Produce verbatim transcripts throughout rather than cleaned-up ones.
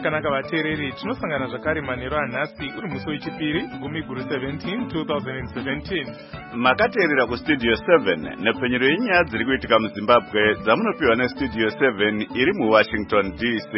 Zvakanaka vateereri, tinosangana zvakare manheru anhasi uri musi wechipiri gumi guru seventeen two thousand seventeen. Makateerera kustudio seven nepfenyuro yenyaya dziri kuitika muZimbabwe dzamunopiwa nestudio seven iri muWashington D C.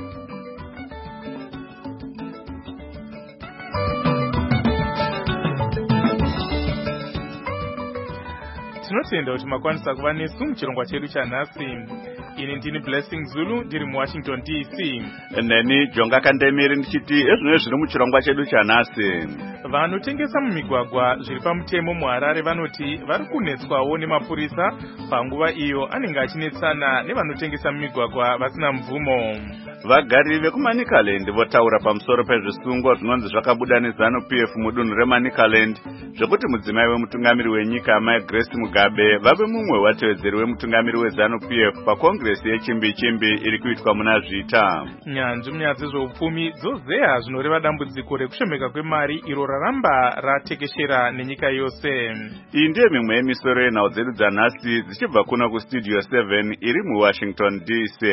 Tinotenda kuti makwanisa kuva nesu muchirongwa chedu chanhasi. Ini ndini Blessing Zulu ndiri muWashington D C. Neni Jonga Kandemiri ndichiti ezvino zviri muchirongwa chedu chanhasi. Vanotengesa mumigwagwa zviri pamutemo muHarare vanoti vari kunetswawo nemapurisa panguva iyo anenge achinetsana nevanotengesa mumigwagwa vasina mvumo. Vagari vekuManicaland votaura pamusoro pezvisungo zvinonzi zvakabuda neZanu-P F mudunhu reManicaland zvekuti mudzimai wemutungamiri wenyika Mai Grace Mugabe vave mumwe watevedzeri wemutungamiri weZanu-P F pakongresi yechimbi chimbi iri kuitwa muna Zvita. Nyanzvi munyaya dzezveupfumi dzozeya zvinoreva dambudziko rekushomeka kwemari iro raramba ratekeshera nenyika yose. Iyi ndiyo mimwe yemisoro yenhau dzedu dzanhasi dzichibva kuno kustudio seven iri muWashington D C.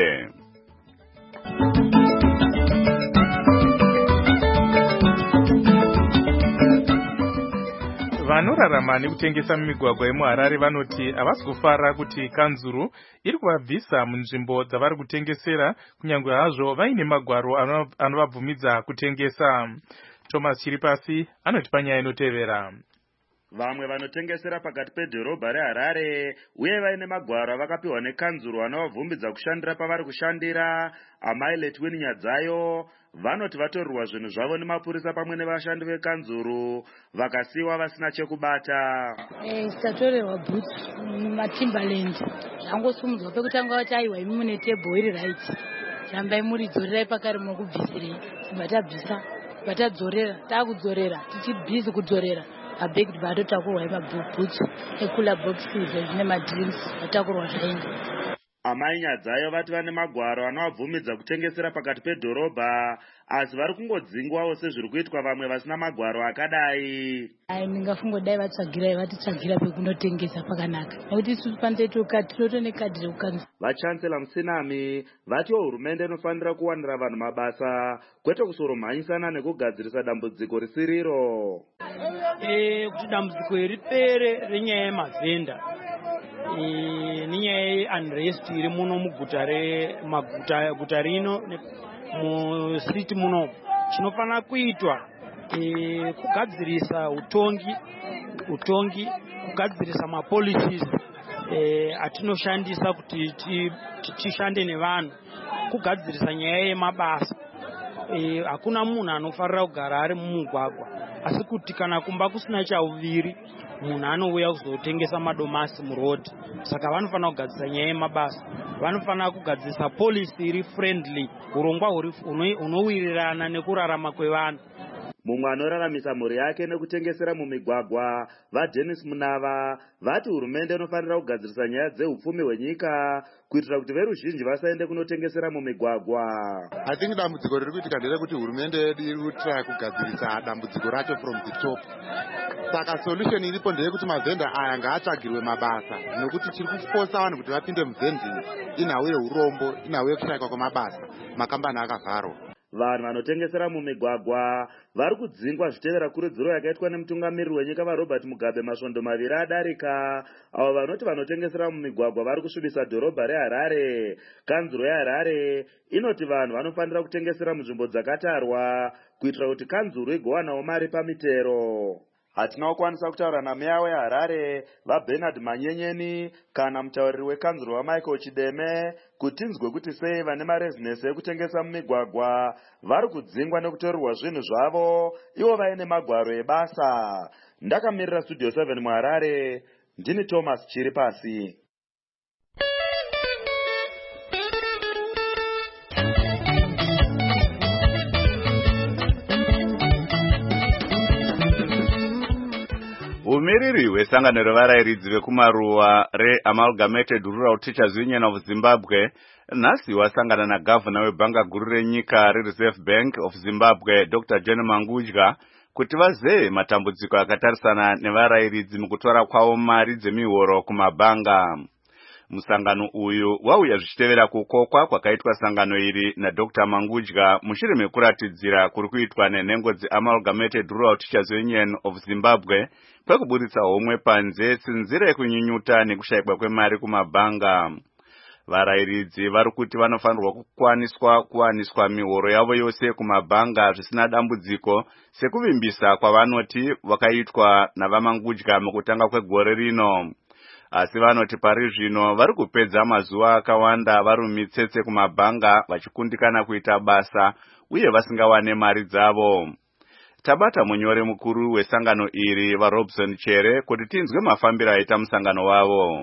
Vanorarama nekutengesa mumigwagwa yemuHarare vanoti havasi kufara kuti kanzuru iri kuvabvisa munzvimbo dzavari kutengesera kunyange hazvo vaine magwaro anovabvumidza kutengesa. Thomas Chiripasi anoti panyaya inotevera. Vamwe vanotengesera pakati pedhorobha reHarare uye vaine magwaro vakapiwa nekanzuru anovabvumbidza kushandira pavari kushandira Amai Letwin Nyadzayo vanoti vatorerwa zvinhu zvavo nemapurisa pamwe nevashandi vekanzuru vakasiwa vasina chekubata. Eh, tatorerwa boots mumatimberland zvangosumudzwa pekutanga vati aiwa imi mune table iri right rambai muri dzorerai pakare munokubvisirei batabvisa batadzorera takudzorera tichibhizi kudzorera abhegi batotakurwa mabhutsu ekula boxes zvine madrinks vatakurwa zvainga. Amai Nyadzayo vati vane magwaro anovabvumidza kutengesera pakati pedhorobha asi vari kungodzingwawo sezviri kuitwa vamwe vasina magwaro akadai. Ai ndingafunga dai vatsvagirai vatitsvagira pekunotengesa pakanaka nekuti isusu pandeitoka tinoto nekadhi rekukanzura. Vachancellor Musinami vatiwo hurumende inofanira kuwanira vanhu mabasa kwete kusoromhanyisana nekugadzirisa dambudziko risiriro. Eh, kuti dambudziko ripere renyaya yemavhenda e, nenyaya yeunrest iri muno muguta remaguta guta rino musiti muno chinofanira kuitwa e, kugadzirisa utongi utongi kugadzirisa mapolicies e, atinoshandisa kuti tishande nevanhu kugadzirisa nyaya yemabasa. E, hakuna munhu anofarira kugara ari mumugwagwa asi kuti kana kumba kusina chauviri munhu anouya kuzotengesa madomasi murodhi. Saka vanofanira kugadzirisa nyaya yemabasa, vanofanira kugadzirisa policy iri friendly, urongwa hunowirirana nekurarama kwevanhu. Mumwe anoraramisa mhuri yake nekutengesera mumigwagwa vaDennis Munava vati hurumende inofanira kugadzirisa nyaya dzeupfumi hwenyika kuitira kuti veruzhinji vasaende kunotengesera mumigwagwa. I think dambudziko riri kuitika nderekuti hurumende yedu iri kutry kugadzirisa dambudziko racho from the top. Saka solution iripo ndeyekuti mavhenda aya ngaatsvagirwe mabasa nekuti chiri kufosa vanhu kuti vapinde muvhendini inhau yeurombo, inhau yekushayikwa kwemabasa, makambani akavharwa. Vanhu vanotengesera mumigwagwa vari kudzingwa zvitevera kurudziro yakaitwa nemutungamiriri wenyika vaRobert Mugabe masvondo maviri adarika, avo vanoti vanotengesera mumigwagwa vari kusvibisa dhorobha reHarare. Kanzuro yeHarare inoti vanhu vanofanira kutengesera munzvimbo dzakatarwa kuitira kuti kanzuro igowanawo mari pamitero. Hatina kukwanisa kutaura nameya weHarare vaBernard Manyenyeni kana mutauriri wekanzuro waMichael Chideme kuti tinzwe kuti sei vane marezinesi ekutengesa mumigwagwa vari kudzingwa nekutorerwa zvinhu zvavo ivo vaine magwaro ebasa. Ndakamirira studio seven muHarare, ndini Thomas Chiripasi. Umiriri wesangano revarairidzi vekumaruwa reAmalgamated Rural Teachers Union of Zimbabwe nhasi wasangana nagavhana webhanga guru renyika reReserve Bank of Zimbabwe Doctor John Mangudya kuti vazeye matambudziko akatarisana nevarairidzi mukutora kwavo mari dzemihoro kumabhanga. Musangano uyu wauya zvichitevera kukokwa kwakaitwa sangano iri naDr Mangudya mushure mekuratidzira kuri kuitwa nenhengo dzeAmalgamated Rural Teachers Union of Zimbabwe kwekuburitsa homwe panze sinzira yekunyunyuta nekushayikwa kwemari kumabhanga. Varayiridzi vari kuti vanofanirwa kukwaniswa kuwaniswa mihoro yavo yose kumabhanga zvisina dambudziko sekuvimbisa kwavanoti vakaitwa navaMangudya mukutanga kwegore rino. Asi vanoti pari zvino vari kupedza mazuva akawanda vari mumitsetse kumabhanga vachikundikana kuita basa uye vasingawane mari dzavo. Tabata munyori mukuru wesangano iri vaRobson Chere kuti tinzwe mafambiro aita musangano wavo.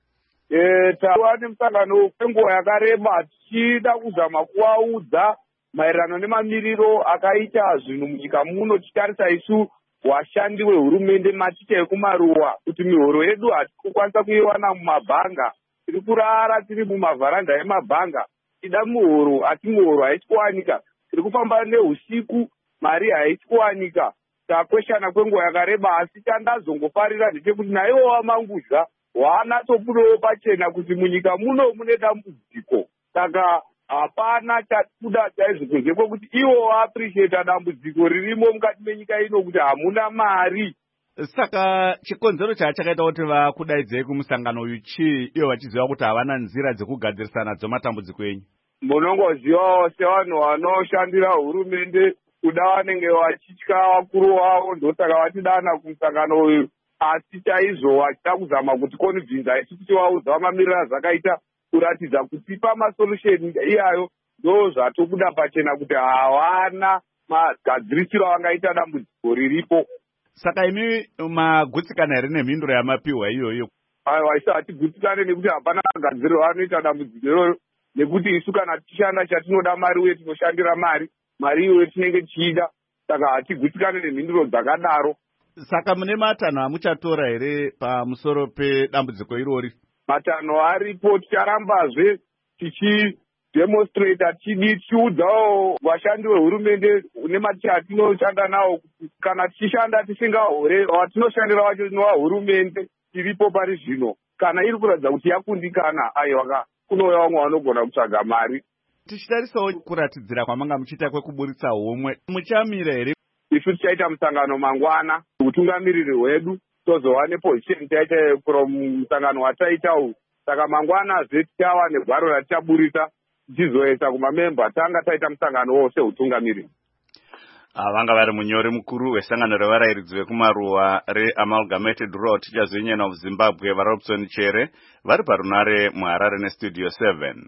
E, tawa nemusangano kwenguva yakareba tichida kuzama kuvaudza maererano nemamiriro akaita zvinhu munyika muno tichitarisa isu washandi wehurumende maticha ekumaruwa kuti mihoro yedu hatiri kukwanisa kuiwana mumabhanga, tiri kurara tiri mumavharanda emabhanga tida muhoro asi muhoro haisi kuwanika, tiri kufamba neusiku mari haisi kuwanika. Takweshana kwenguva yakareba asi chandazongofarira ndechekuti naiwo waMangudya wanatsobudawo pachena kuti munyika muno mune dambudziko, saka hapana chakuda chaizvo kunze kwekuti ivo vaappreciata dambudziko ririmo mukati menyika ino kuti hamuna mari. Saka chikonzero chachakaita kuti vakudaidzei kumusangano uyu chii iyo vachiziva kuti havana nzira dzekugadzirisa nadzo matambudziko enyu? Munongozivawo sevanhu vanoshandira hurumende kuda vanenge vachitya vakuru vavo, ndosaka vatidana kumusangano uyu. Asi chaizvo vachida kuzama kuti konibvinza isu tichivaudza mamiriro azvakaita kuratidza kuti pamasolution iyayo ndo zvatobuda pachena kuti havana magadzirisiro avangaita dambudziko riripo. Saka imi magutsikana here nemhinduro yamapiwa iyoyo? Aiwa, isu hatigutsikane nekuti hapana magadziriro anoita dambudziko iroyo, nekuti isu kana tichishanda chatinoda mari uye tinoshandira mari, mari iyoyo tinenge tichida, saka hatigutsikane nemhinduro dzakadaro. Saka mune matanho amuchatora here pamusoro pedambudziko irori? Matanho aripo, ticharambazve tichidemonstrata tichidi tichiudzawo vashandi vehurumende nematicha atinoshanda nawo kuti kana tichishanda tisingahore watinoshandira wacho novahurumende tiripo pari zvino, kana iri kuratidza kuti yakundikana, aiwa kunouya vamwe vanogona kutsvaga mari. Tichitarisawo kuratidzira kwamanga muchiita kwekuburitsa homwe, muchamira here? Isu tichaita musangano mangwana, utungamiriri hwedu tozowa nepozisheni taita from musangano wataita uyu, saka mangwana zve tichava negwaro ratichaburisa tichizoesa kumamemba tanga taita musangano wo seutungamiriri. Vanga vari munyori mukuru wesangano revarayiridzi vekumaruwa reAmalgamated Rural Teachers Union of Zimbabwe vaRobson Chere vari parunare muHarare nestudio seven.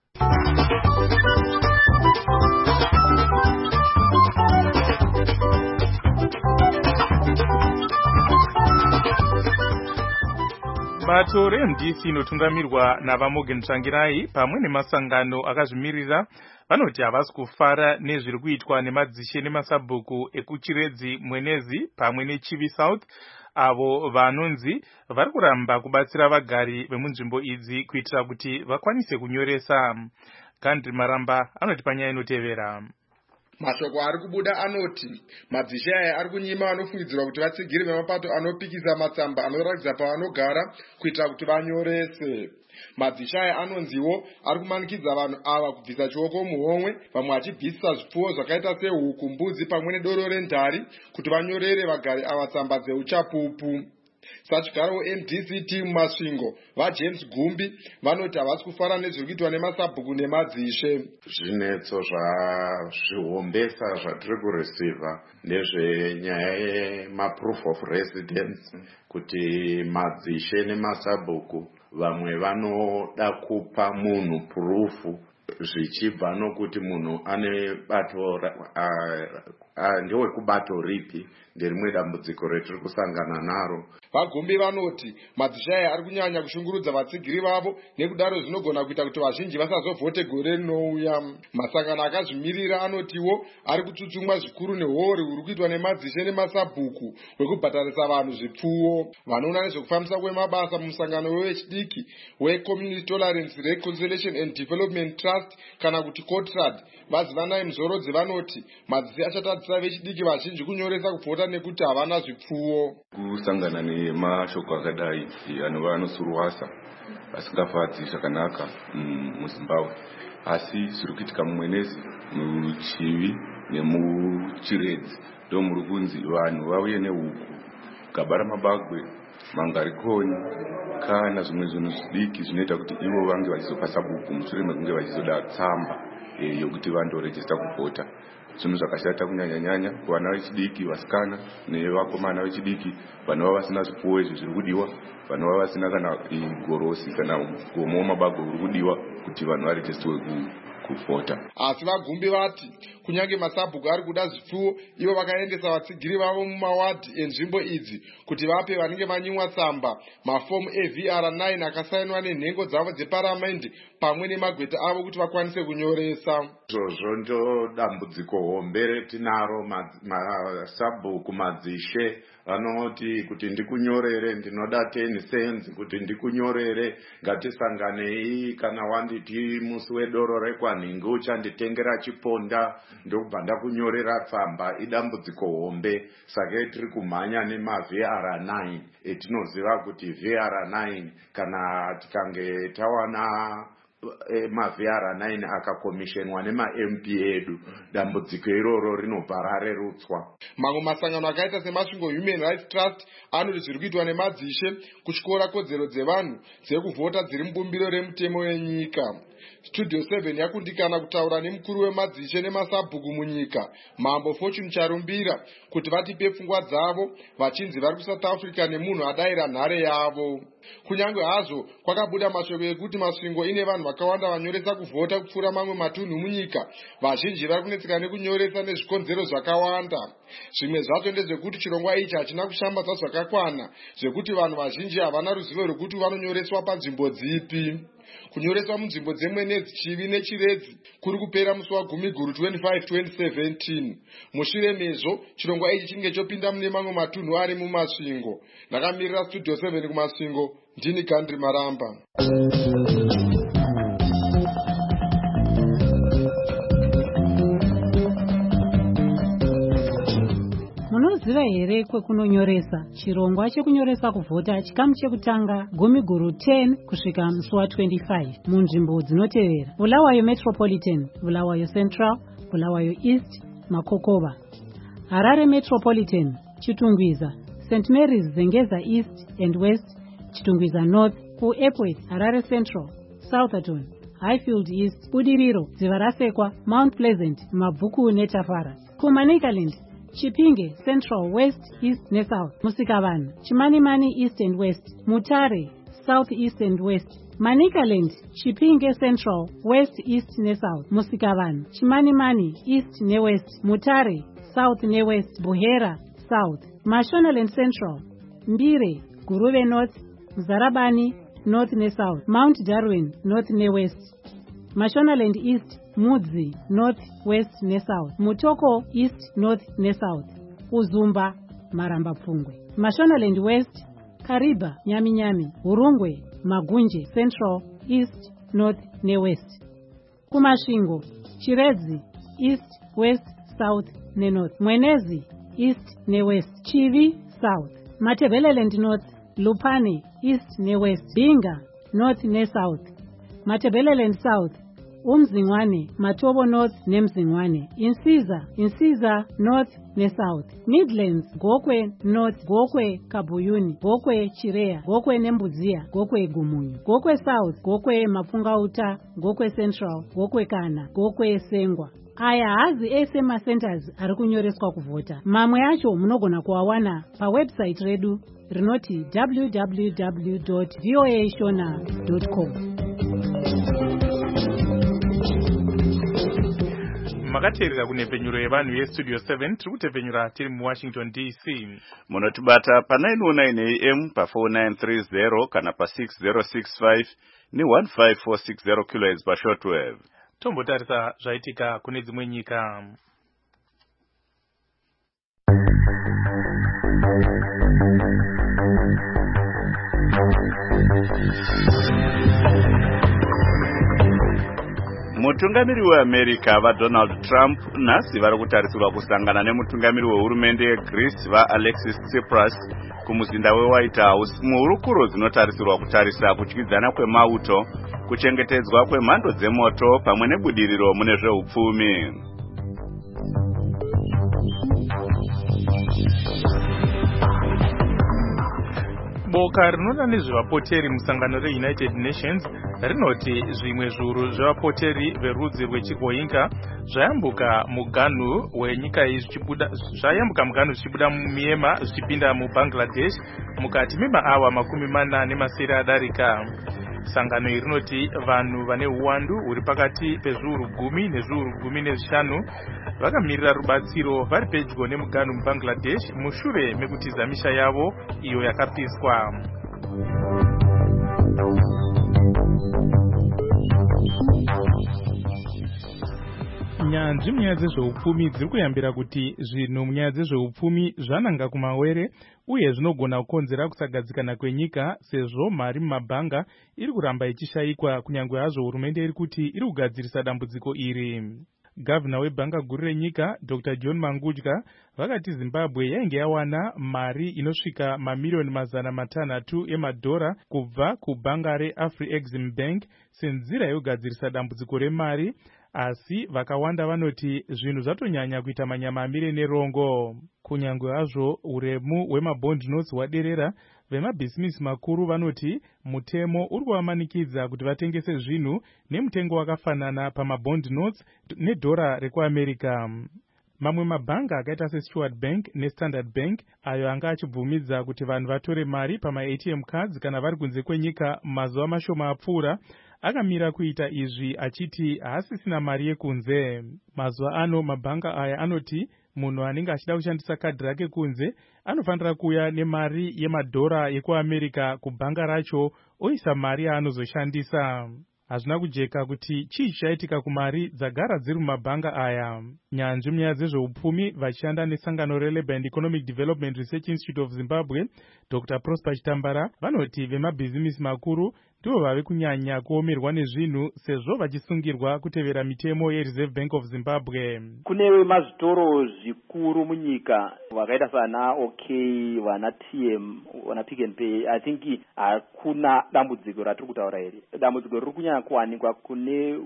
Bato reM D C inotungamirwa navaMorgan Tsvangirai pamwe nemasangano akazvimirira vanoti havasi kufara nezviri kuitwa nemadzishe nemasabhuku ekuChiredzi Mwenezi pamwe neChivi South, avo vanonzi vari kuramba kubatsira vagari vemunzvimbo idzi kuitira kuti vakwanise kunyoresa. Gandhi Maramba anoti panyaya inotevera. Mashoko ari kubuda anoti madzishe aya ari kunyima vanofungidzirwa kuti vatsigiri vemapato anopikisa matsamba anoratidza pavanogara kuitira kuti vanyorese. Madzishe aya anonziwo ari kumanikidza vanhu ava kubvisa chioko muhomwe, vamwe vachibvisisa zvipfuwo zvakaita sehuku, mbudzi pamwe nedoro rendari kuti vanyorere vagari ava tsamba dzeuchapupu. Sachigaro M D C team masvingo vaJames Gumbi vanoti havasi kufara nezviri kuitwa nemasabhuku nemadzishe. Zvinetso zvazvihombesa zvatiri kureceiva nezvenyaya yemaproof of residence, kuti madzishe nemasabhuku vamwe vanoda kupa munhu purufu zvichibva nokuti munhu ane bato ndewekubato ripi, nderimwe dambudziko retiri kusangana naro. Vagumbi vanoti madzishe aya ari kunyanya kushungurudza vatsigiri vavo, nekudaro zvinogona kuita kuti vazhinji vasazovhote gore rinouya. Masangano akazvimirira anotiwo ari kutsutsumwa zvikuru nehori huri kuitwa nemadzishe nemasabhuku hwekubhatarisa vanhu zvipfuwo. Vanoona nezvekufambisa kwemabasa mumusangano wechidiki weCommunity Tolerance Reconciliation and Development Trust kana kuti COTRAD vazivanai Mzorodzi vanoti madzishe achatadzira vanobatsira vechidiki vazhinji kunyoresa kuvhota nekuti havana zvipfuwo. Kusangana nemashoko akadai anova anosurwasa asingafadzi zvakanaka muZimbabwe, asi zviri kuitika mumwenezi muchivi nemuchiredzi ndo muri kunzi vanhu vauye nehuku, gaba ramabagwe, mangarikoni kana zvimwe zvinhu zvidiki zvinoita kuti ivo vange vachizopa sabhuku mushure mekunge vachizoda tsamba yokuti vandorejista kuvhota. Zvinhu zvakashata kunyanya-nyanya kuvana vechidiki, vasikana nevakomana vechidiki, vanova vasina zvipfuwo izvi zviri kudiwa, vanova vasina kana gorosi kana gomo mabagwe uri kudiwa kuti vanhu varejistwe kuvhota. Asi vagumbi vati kunyange masabhuku ari kuda zvipfuwo, ivo vakaendesa vatsigiri vavo mumawadhi enzvimbo idzi kuti vape vanenge vanyimwa tsamba mafomu eV R nine akasainwa nenhengo dzavo dzeparamende pamwe nemagweta avo kuti vakwanise kunyoresa. Izvozvo ndo dambudziko hombe retinaro. Masabhuku madzishe vanoti kuti ndikunyorere ndinoda ten cents, kuti ndikunyorere ngatisanganei, kana wanditi musi wedoro rekwanhingi uchanditengera chiponda ndobva ndakunyorera tsamba. Idambudziko hombe, saka tiri kumhanya nemaV R nine etinoziva kuti V R nine kana tikange tawana maV R nine akakomishenwa nema-M P edu, dambudziko iroro rinobva rarerutswa. Mamwe masangano akaita semasvingo Human Rights Trust anoti zviri kuitwa nemadzishe kutyora kodzero dzevanhu dzekuvhota dziri mubumbiro remutemo wenyika. Studio seven yakundikana kutaura nemukuru wemadzishe nemasabhuku munyika, Mambo Fortune Charumbira, kuti vatipe pfungwa dzavo vachinzi vari kuSouth Africa nemunhu adaira nhare yavo. Kunyange hazvo kwakabuda mashoko ekuti masvingo ine vanhu vakawanda vanyoresa kuvhota kupfuura mamwe matunhu munyika, vazhinji vari kunetseka nekunyoresa nezvikonzero zvakawanda. Zvimwe zvacho ndezvekuti chirongwa ichi hachina kushambadza zvakakwana, zvekuti vanhu vazhinji havana ruzivo rwekuti vanonyoreswa panzvimbo dzipi. Kunyoreswa munzvimbo dzemwenezi, chivi nechiredzi kuri kupera musi wagumi guru twenty-five twenty seventeen. Mushure mezvo chirongwa ichi chinge chopinda mune mamwe matunhu ari mumasvingo. Ndakamirira Studio seven kumasvingo, ndini Gandri Maramba. Munoziva here kwekunonyoresa? Chirongwa chekunyoresa kuvhota chikamu chekutanga gumi guru ten kusvika musi wa25 munzvimbo dzinotevera: Bulawayo Metropolitan, Bulawayo Central, Bulawayo East, Makokova. Harare Metropolitan, Chitungwiza, Saint Mary's Zengeza East and West, Chitungwiza North, kuEpworth, Harare Central, Southampton, Highfield East, Budiriro, Dzivarasekwa, Mount Pleasant, Mabvuku neTafara. kuManicaland, Chipinge Central, West, East neSouth, Musikavana, Chimanimani East and West, Mutare South, East and West, Manicaland, Chipinge Central, West, East neSouth, Musikavana, Chimanimani East ne West, Mutare South ne West, Buhera South, Mashonaland Central, Mbire, Guruve North, Mzarabani North ne South, Mount Darwin North ne West, Mashonaland East, Mudzi North, West ne South, Mutoko East, North ne South, Uzumba Maramba Pfungwe, Mashonaland West, Kariba Nyami Nyami, Urungwe Magunje Central, East, North ne West. Kumashingo, Chiredzi East, West, South ne North, Mwenezi East ne West, Chivi South, Matebeleland North, Lupane East ne West, Binga North ne South, Matebeleland South, Umzingwane, Matobo North neMzingwane, Insiza, Insiza North ne South, Midlands, Gokwe North, Gokwe Kabuyuni, Gokwe Chirea, Gokwe Nembuzia, Gokwe Gumunyu, Gokwe South, Gokwe Mapungauta, Gokwe Central, Gokwe Kana, Gokwe Sengwa. Aya hazi ese macenters ari kunyoreswa kuvhota. Mamwe acho munogona kuawana pawebsite redu rinoti w w w dot v o a shona dot com. Makateerera kunhepfenyuro yevanhu yestudio seven tiri kutepfenyura tiri muWashington D C. Munotibata pa nine oh nine A M pa four nine three zero kana pa six zero six five ni one five four six zero kilohertz pa shortwave. Tombotarisa zvaitika kune dzimwe nyika. Mutungamiri weAmerica vaDonald Trump nhasi vari kutarisirwa kusangana nemutungamiri wehurumende yeGreece vaAlexis Tsipras kumuzinda weWhite House muhurukuro dzinotarisirwa kutarisa kutyidzana kwemauto, kuchengetedzwa kwemhando dzemoto pamwe nebudiriro mune zveupfumi. Boka rinoona nezvevapoteri musangano reUnited Nations rinoti zvimwe zviuru zvevapoteri verudzi rwechiRohingya zvayambuka muganhu wenyika iyi zvichibuda zvayambuka muganhu zvichibuda muMyanmar zvichipinda muBangladesh mukati memaawa makumi mana nemasere adarika. Sangano iri rinoti vanhu vane uwandu huri pakati pezviuru gumi nezviuru gumi nezvishanu vakamirira rubatsiro vari pedyo nemuganhu muBangladesh mushure mekutiza misha yavo iyo yakapiswa. Nyanzvi munyaya dzezveupfumi dziri kuyambira kuti zvinhu munyaya dzezveupfumi zvananga kumawere uye zvinogona kukonzera kusagadzikana kwenyika sezvo mari mumabhanga iri kuramba ichishayikwa kunyange hazvo hurumende iri kuti iri kugadzirisa dambudziko iri. Gavana webhanga guru renyika Doctor John Mangudya vakati Zimbabwe yainge yawana mari inosvika mamiliyoni mazana matanhatu emadhora kubva kubhanga reAfrieximbank senzira yogadzirisa dambudziko remari, asi vakawanda vanoti zvinhu zvatonyanya kuita manyamamire nerongo. Kunyange hazvo uremu hwemabond notes hwaderera, vemabhisimisi makuru vanoti mutemo uri kuvamanikidza kuti vatengese zvinhu nemutengo wakafanana pamabond notes nedhora rekuAmerica. Mamwe mabhanga akaita seStewart Bank neStandard Bank ayo anga achibvumidza kuti vanhu vatore mari pama-A T M cards kana vari kunze kwenyika mazuva mashoma apfuura akamira kuita izvi achiti haasisina mari yekunze. Mazuva ano mabhanga aya anoti munhu anenge achida kushandisa kadhi rake kunze anofanira kuuya nemari yemadhora ekuAmerica kubhanga racho oisa mari yaanozoshandisa. Hazvina kujeka kuti chii chaitika kumari dzagara dziri mumabhanga aya. Nyanzvi munyaya dzezveupfumi vachishanda nesangano reLabour and Economic Development Research Institute of Zimbabwe Doctor Prosper Chitambara vanoti vemabhizimisi makuru ndivo vave kunyanya kuomerwa nezvinhu sezvo vachisungirwa kutevera mitemo yeReserve Bank of Zimbabwe. Kune mazvitoro zvikuru munyika vakaita sana OK, vana T M, vana Pick and Pay. I think hakuna dambudziko ratiri kutaura iri. Dambudziko riri kunyanya kuwanikwa kune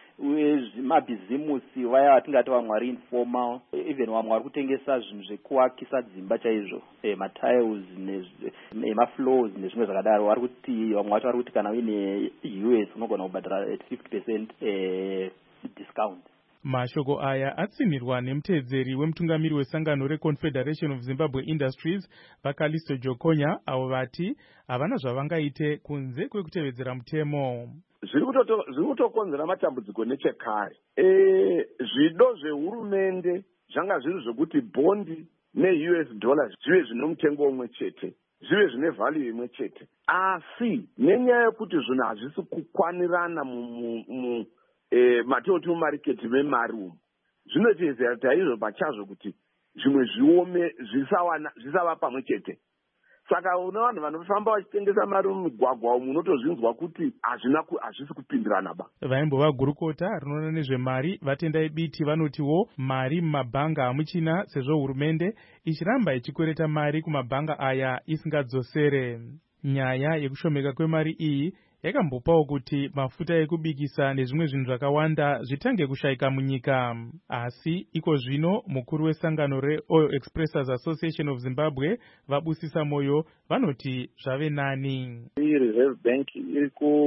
mabhizimusi vaya vatingati vamwe vari informal, even vamwe vari kutengesa zvinhu zvekuakisa dzimba chaizvo, e, matiles nemafloors nezvimwe zvakadaro. Vari kuti vamwe vacho vari kuti kana uine U S unogona kubhadhara at fifty percent eh, discount. Mashoko aya atsinirwa nemutedzeri wemutungamiri wesangano reConfederation of Zimbabwe Industries vaKalisto Jokonya avo vati havana zvavangaite kunze kwekutevedzera mutemo. Zviri kutokonzera matambudziko nechekare. E, zvido zvehurumende zvanga zviri zvokuti bondi ne-U S dollars zvive zvine mutengo umwe chete, zvive zvine value imwe chete, asi nenyaya yekuti zvinhu hazvisi kukwanirana mu, mu e, matoto market memari umu, zvinotizera taizvo pachazvo kuti zvimwe zviome zvisava pamwe chete. Saka una vanhu vanofamba vachitengesa mari mumigwagwa umu unotozvinzwa kuti hazvisi kupindirana ba. Vaimbova gurukota rinoona nezvemari vatendai biti vanotiwo mari mumabhanga hamuchina sezvo hurumende ichiramba ichikwereta mari kumabhanga aya isingadzosere. Nyaya yekushomeka kwemari iyi yakambopawo kuti mafuta ekubikisa nezvimwe zvinhu zvakawanda zvitange kushayika munyika. Asi iko zvino mukuru wesangano reOil Expressors Association of Zimbabwe Vabusisa Moyo vanoti zvave nani. Reserve Bank iri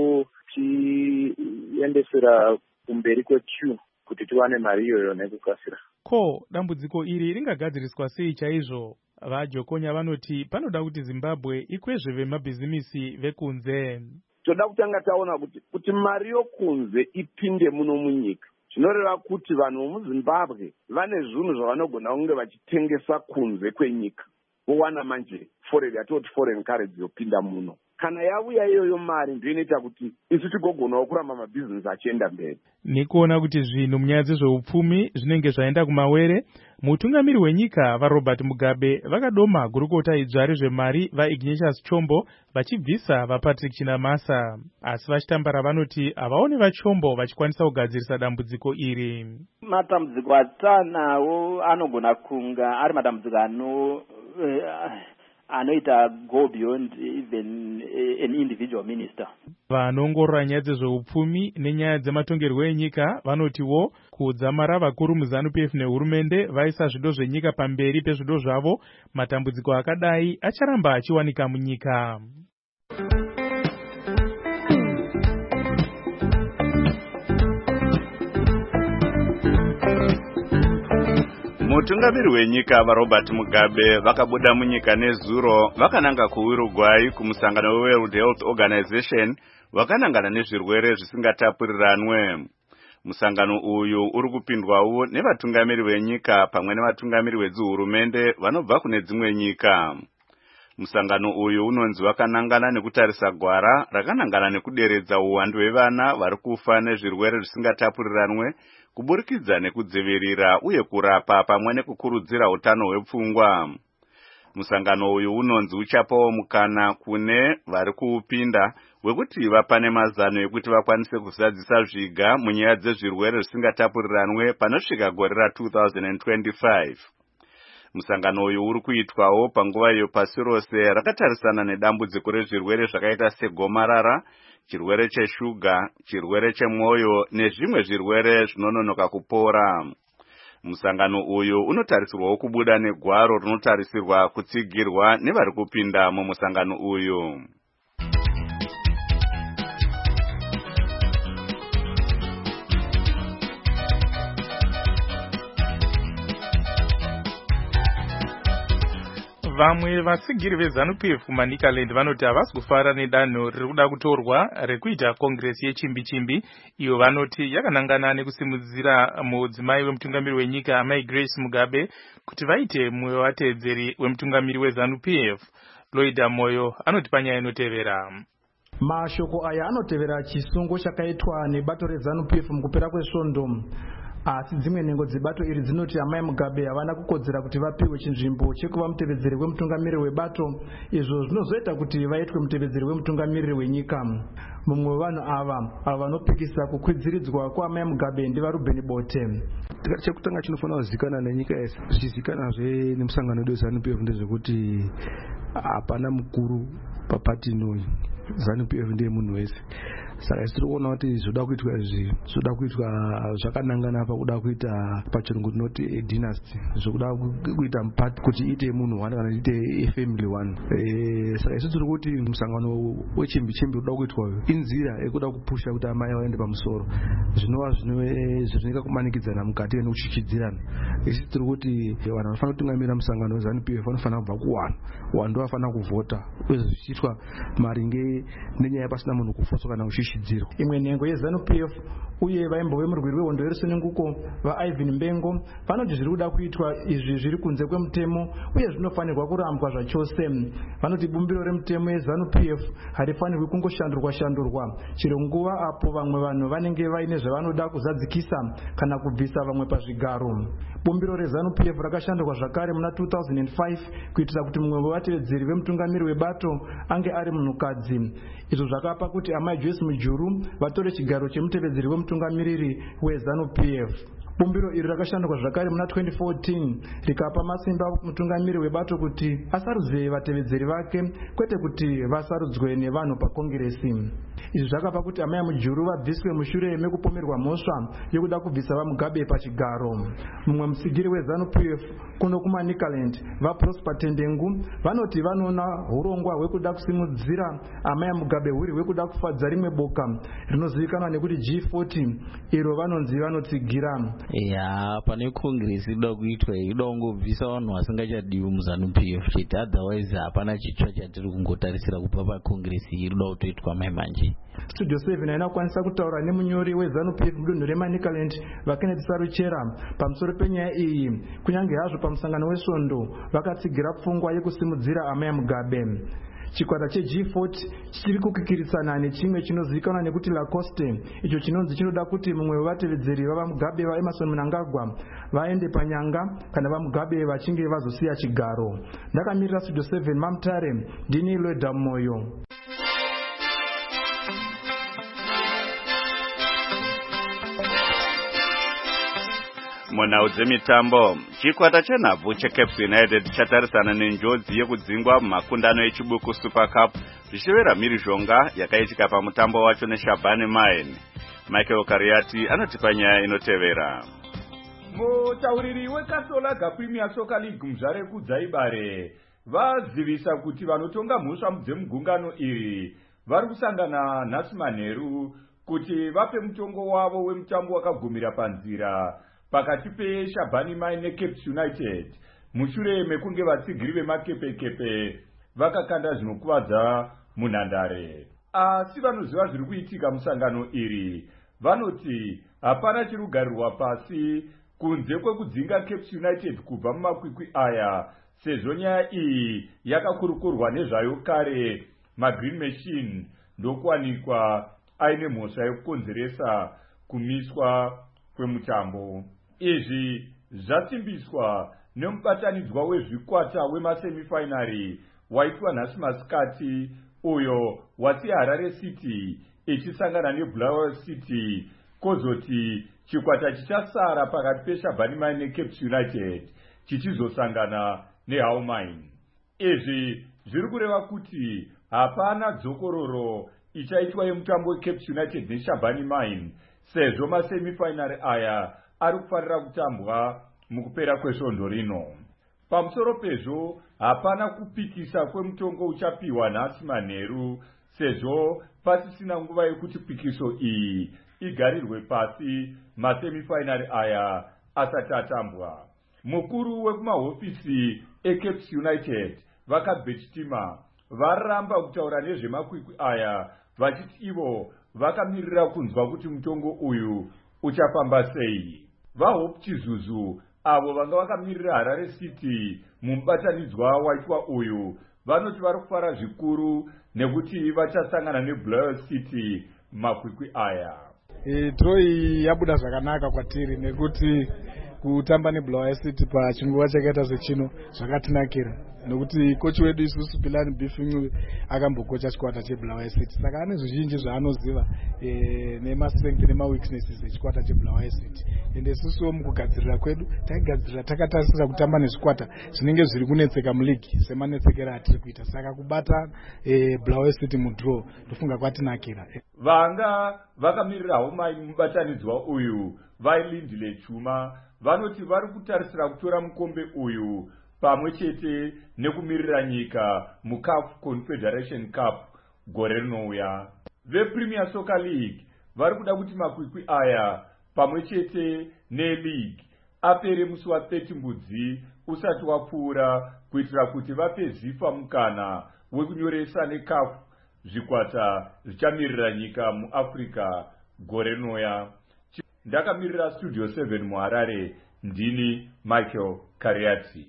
kutiendesera kumberi kwequeue kuti tiwane mari iyoyo nekukasira. Ko dambudziko iri ringagadziriswa sei chaizvo? VaJokonya vanoti panoda kuti Zimbabwe ikwezve vemabhizimisi vekunze. Toda kutanga taona kuti kuti mari yokunze ipinde muno munyika. Zvinoreva kuti vanhu muZimbabwe vane zvinhu zvavanogona kunge vachitengesa kunze kwenyika. Vowana manje foreign, atoti foreign currency yopinda muno. kana yauya iyoyo mari ndio inoita kuti isu tigogonawo kuramba mabhizinesi achienda mberi. Nikuona kuti zvinhu munyaya dzezveupfumi zvinenge zvaenda kumawere, mutungamiri wenyika vaRobert Mugabe vakadoma gurukota idzva rezvemari vaIgnatius Chombo vachibvisa vaPatrick Chinamasa, asi vachitambara vanoti havaoni vaChombo vachikwanisa kugadzirisa dambudziko iri. Matambudziko atanawo anogona kunga ari matambudziko ano uh, anoita go beyond even an individual minister. Vanongorora nyaya dzezveupfumi nenyaya dzematongerwo enyika vanotiwo kudzamara vakuru muZANU-P F nehurumende vaisa zvido zvenyika pamberi pezvido zvavo, matambudziko akadai acharamba achiwanika munyika. Mutungamiri wenyika vaRobert Mugabe vakabuda munyika nezuro vakananga kuUruguay kumusangano weWorld Health Organization vakanangana nezvirwere zvisingatapuriranwe. Musangano uyu uri kupindwawo nevatungamiri venyika pamwe nevatungamiri vedzihurumende vanobva kune dzimwe nyika. Musangano uyu unonzi wakanangana nekutarisa gwara rakanangana nekuderedza uwandu hwevana vari kufa nezvirwere zvisingatapuriranwe kuburikidza nekudzivirira uye kurapa pamwe nekukurudzira utano hwepfungwa. Musangano uyu unonzi uchapawo mukana kune vari kuupinda wekuti vapane mazano ekuti vakwanise kuzadzisa zviga munyaya dzezvirwere zvisingatapuriranwe panosvika gore ra two thousand twenty-five. Musangano uyu uri kuitwawo panguva iyo pasi rose rakatarisana nedambudziko rezvirwere zvakaita segomarara, chirwere cheshuga, chirwere chemwoyo nezvimwe zvirwere zvinononoka kupora. Musangano uyu unotarisirwawo kubuda negwaro rinotarisirwa kutsigirwa nevari kupinda mumusangano uyu. Vamwe vasigiri veZANU-P F kuManicaland vanoti havasi kufara nedanho riri kuda kutorwa rekuita kongresi yechimbi-chimbi, iyo vanoti yakanangana nekusimudzira mudzimai wemutungamiri wenyika Amai Grace Mugabe kuti vaite mumwe wateedzeri wemutungamiri weZANU-P F. Loida Moyo anoti panyaya inotevera. Mashoko aya anotevera chisungo chakaitwa nebato reZANU-P F mukupera kwesvondo. Asi dzimwe nhengo dzebato iri dzinoti Amai Mugabe havana kukodzera kuti vapiwe chinzvimbo chekuva mutevedzeri wemutungamiri webato, izvo zvinozoita kuti vaitwe mutevedzeri wemutungamiri wenyika. Mumwe wevanhu ava ava vanopikisa kukwidziridzwa kwaAmai Mugabe ndivaRuben Bote. Chekutanga chinofanira kuzikana nenyika yese zvizikanazve nemusangano wedu weZANU-P F ndezvekuti hapana mukuru papati inoyi. ZANU-P F ndiye munhu wese. Saka isi tiri kuona kuti zvoda kuitwa izvi zvoda kuitwa zvakanangana pakuda kuita pachirungu tinoti dynasty, zvokuda kuita mupati kuti iite munhu one kana iite family one. Saka isi tiri kuti musangano wechimbi-chimbi unoda kuitwa inzira yekuda kupusha kuti amai vaende pamusoro, zvinova zvinoita kumanikidzana mukati nekuchichidzirana. Isi tiri kuti vanhu vanofanira kutungamira musangano weZANU-P F vanofanira kubva kuwanhu, wanhu ndovanofanira kuvhota, uye zvichiitwa maringe nenyaya pasina munhu kufotswa kana kuchichidzirwa. Imwe nhengo yeZANU-P F uye vaimbo vemurwiri wehondo yerusununguko vaIvan Mbengo vanoti zviri kuda kuitwa izvi zviri kunze kwemutemo uye zvinofanirwa kurambwa zvachose. Vanoti bumbiro remutemo yeZANU-P F harifanirwi kungoshandurwa shandurwa chero nguva apo vamwe vanhu vanenge vaine zvavanoda kuzadzikisa kana kubvisa vamwe pazvigaro. Bumbiro reZANU-P F rakashandurwa zvakare muna two thousand five kuitira kuti mumwe wevatevedzeri vemutungamiri webato ange ari munhukadzi. Izvo zvakapa kuti Amai Joyce Mujuru vatore chigaro chemutevedzeri wemutungamiriri weZANU-P F. Bumbiro iri rakashandurwa zvakare muna twenty fourteen rikapa masimba mutungamiri webato kuti asarudze vatevedzeri vake kwete kuti vasarudzwe nevanhu pakongiresi. Izvi zvakapa kuti Amai Mujuru vabviswe mushure mekupomerwa mhosva yekuda kubvisa vaMugabe pachigaro. Mumwe musigiri weZANU-P F kuno kuManicaland vaProsper Tendengu vanoti vanoona urongwa hwekuda kusimudzira Amai Mugabe huri hwekuda kufadza rimwe boka rinozivikanwa nekuti G forty, iro vanonzi vanotsigira. Ya pane kongresi inoda kuitwa inoda kungobvisa vanhu vasingachadiwi muZANU-P F chete, otherwise hapana chitsva chatiri kungotarisira kubva pakongresi inoda kutoitwa mai manje. Studio seven haina kukwanisa kutaura nemunyori weZANU-P F mudunhu reManicaland Vakenneth Saruchera pamusoro penyaya iyi, kunyange hazvo pamusangano wesvondo vakatsigira pfungwa yekusimudzira Amai Mugabe. chikwata cheG forty chiri kukikirisana nechimwe chinozivikanwa nekuti Lacoste, icho chinonzi chinoda kuti mumwe wevatevedzeri vavaMugabe vaEmerson Mnangagwa vaende panyanga kana vaMugabe vachinge vazosiya chigaro. Ndakamirira Studio seven Mamutare, ndini Loida Moyo. Munhau dzemitambo, chikwata chenhabvu cheCaps United chatarisana nenjodzi yekudzingwa mumakundano echibuku Super Cup zvichivera mhirizhonga yakaitika pamutambo wacho neShabani Mine. Michael Kariati anotipa nyaya inotevera. Mutauriri weKasolaga Premier Soccer League muzvare kudzaibare vazivisa kuti vanotonga mhosva dzemugungano iri vari kusangana nhasi manheru kuti vape mutongo wavo wemutambo wakagumira panzira pakati peShabani Mine neCaps United mushure mekunge vatsigiri vemakepekepe vakakanda zvinokuvadza munhandare. Asi vanoziva zviri kuitika musangano iri vanoti hapana chirugarirwa pasi kunze kwekudzinga Caps United kubva mumakwikwi aya, sezvo nyaya iyi yakakurukurwa nezvayo kare. maGreen Machine ndokuwanikwa aine mhosva yekukonzeresa kumiswa kwemutambo. Izvi zvasimbiswa nemubatanidzwa wezvikwata wemasemifinari waitwa nhasi masikati, uyo wati Harare City ichisangana neBulawayo City, kozoti chikwata chichasara pakati peShabani Mine neCaps United chichizosangana neHull Mine. Izvi zviri kureva kuti hapana dzokororo ichaitwa yemutambo weCaps United neShabani Mine, sezvo masemifinari aya ari kufarira kutambwa mukupera kwesvondo rino. Pamusoro pezvo hapana kupikisa kwemutongo uchapiwa nhasi manheru, sezvo pasisina nguva yekuti pikiso iyi igarirwe pasi masemifinari aya asati atambwa. Mukuru wekumahofisi eCaps United vakabechitima varamba kutaura nezvemakwikwi aya vachiti ivo vakamirira kunzwa kuti mutongo uyu uchafamba sei. VaHope Chizuzu avo vanga vakamirira Harare City mumubatanidzwa waitwa uyu vanoti vari kufara zvikuru nekuti vachasangana neBulawayo City makwikwi aya. E, draw yabuda zvakanaka kwatiri nekuti kutamba neBulawayo City pachinguva chakaita sechino zvakatinakira, nokuti kochi wedu isusu Pilani Bifingu akambokocha chikwata cheBulawayo City, saka ane zvizhinji zvaanoziva e, nemastrength nemaweaknesses echikwata cheBulawayo City. Ende isusu mukugadzirira kwedu taigadzirira takatarisira kutamba nezvikwata zvinenge zviri kunetseka muligi semanetsekera atiri kuita, saka kubata e, Bulawayo City mudraw ndofunga kwatinakira. Vanga vakamirira Hull Mine mubatanidzwa uyu vailindile chuma vanoti vari kutarisira kutora mukombe uyu pamwe chete nekumirira nyika muCAF Confederation Cup gore rinouya. VePremier Soccer League vari kuda kuti makwikwi aya pamwe chete neLeague apere musi wathirty mbudzi usati wapfuura, kuitira kuti vape zifa mukana wekunyoresa neCAF zvikwata zvichamirira nyika muAfrica gore rinouya. Ndakamirira Studio seven muHarare, ndini Michael Kariati.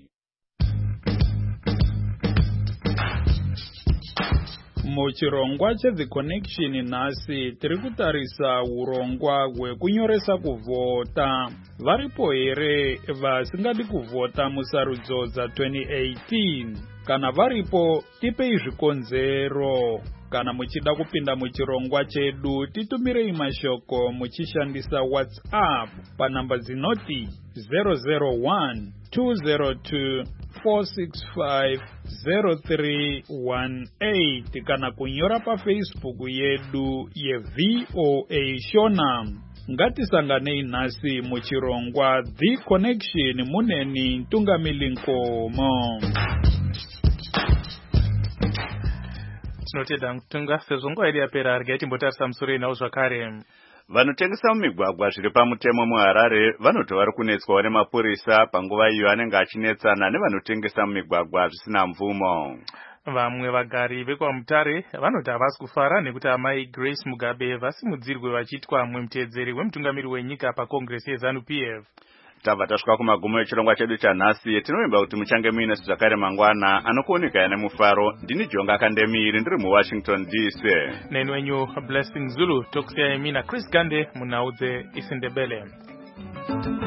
Muchirongwa cheThe Connection nhasi tiri kutarisa urongwa hwekunyoresa kuvhota. Varipo here vasingadi kuvhota musarudzo dza twenty eighteen? Kana varipo tipei zvikonzero. Kana muchida kupinda muchirongwa chedu titumirei mashoko muchishandisa WhatsApp panamba dzinoti zero zero one two zero two four six five zero three one eight kana kunyora paFacebook yedu yeV O A Shona. Ngatisanganei nhasi muchirongwa The Connection muneni Ntungamili Nkomo. Tinotenda Mtunga sezvo nguva yedu yapera regai timbotarisa musoro inawo zvakare. Vanotengesa mumigwagwa zviri pamutemo muHarare vanoti vari kunetswawo nemapurisa panguva iyo anenge achinetsana nevanotengesa mumigwagwa zvisina mvumo. Vamwe vagari vekwaMutare vanoti havasi kufara nekuti amai Grace Mugabe vasimudzirwe vachiitwa mumwe muteedzeri wemutungamiri wenyika pakongresi yeZANU P F. tabva tasvika kumagumo echirongwa chedu chanhasi. Tinovimba kuti muchange muine zvakare mangwana anokuoneka nemufaro. Ndini Jonga Kandemiri ndiri muWashington D C. Neni wenyu Blessing Zulu tokusiyai mina Chris Gande munhau dzeIsindebele.